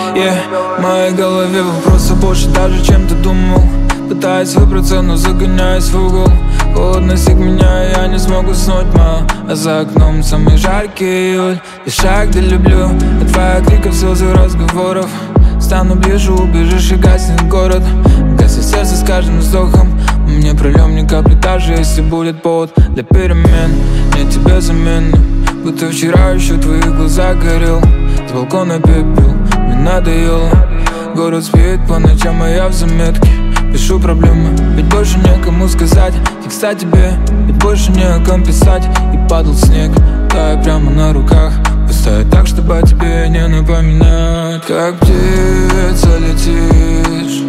В моей голове вопросов больше даже, чем ты думал. Пытаюсь выбраться, но загоняюсь в угол. Холодно сик меня, я не смогу уснуть, а за окном самый жаркий июль. И шаг, да люблю, от твоих криков, слез и разговоров. Стану ближе, убежишь и гаснет город. Гаснет сердце с каждым вздохом. Мне прольем ни капли, даже если будет повод для перемен. Нет тебе замены, будто вчера еще в твоих глазах горел. С балкона пепел, мне надоело. Город спит по ночам, а я в заметке. Пишу проблемы, ведь больше некому сказать. Текста тебе, ведь больше не о ком писать. И падал снег, тая прямо на руках. Поставить так, чтобы о тебе не напоминать. Как птица летишь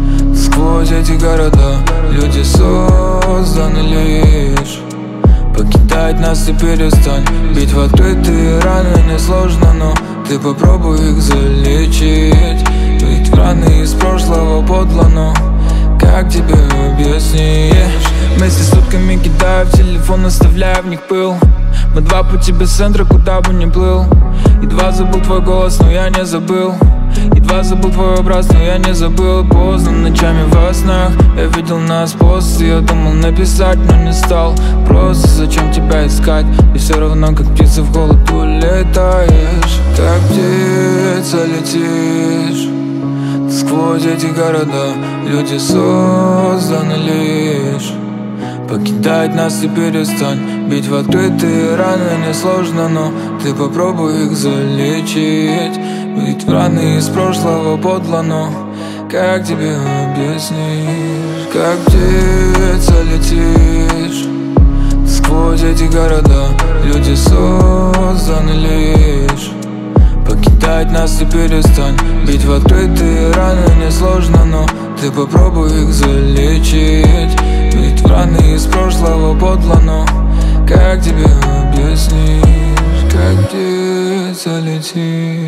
сквозь эти города. Люди созданы лишь покидать нас, ты перестань. Бить в открытые раны несложно, но ты попробуй их залечить. Ведь в раны из прошлого подло, но как тебе объяснишь? Вместе с сутками кидаю в телефон, оставляя в них пыл. Мы два пути без центра, куда бы ни плыл. Едва забыл твой голос, но я не забыл. Едва забыл твой образ, но я не забыл. Поздно ночами во снах я видел нас пост. Я думал написать, но не стал. Просто зачем тебя искать? И все равно, как птица в холод улетаешь. Как птица летишь сквозь эти города. Люди созданы лишь покидать нас, и перестань. Бить в открытые раны несложно, но ты попробуй их залечить. Ведь в раны из прошлого подло, но как тебе объяснишь? Как птица летишь сквозь эти города. Люди созданы лишь покидать нас, и перестань. Бить в открытые раны несложно, но ты попробуй их залечить. Ведь в раны из прошлого подло, но как тебе объяснишь? Как птица летишь